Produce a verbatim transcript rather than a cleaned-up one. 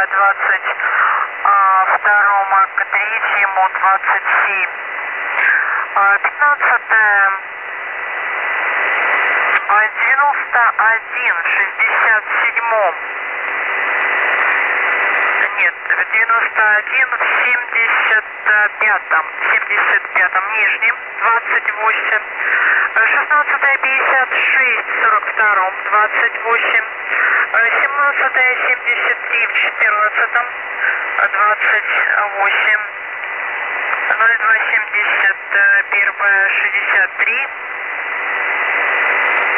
двадцать второму к третьему двадцать семь. пятнадцатое девяносто один шестьдесят семь. Нет, в девяносто один в семьдесят пятом, семьдесят пятом нижнем, двадцать восемь. шестнадцатое пятьдесят шесть в сорок втором, двадцать восемь. семнадцатое семьдесят три в четырнадцатом, двадцать восемь. ноль два семьдесят один шестьдесят три.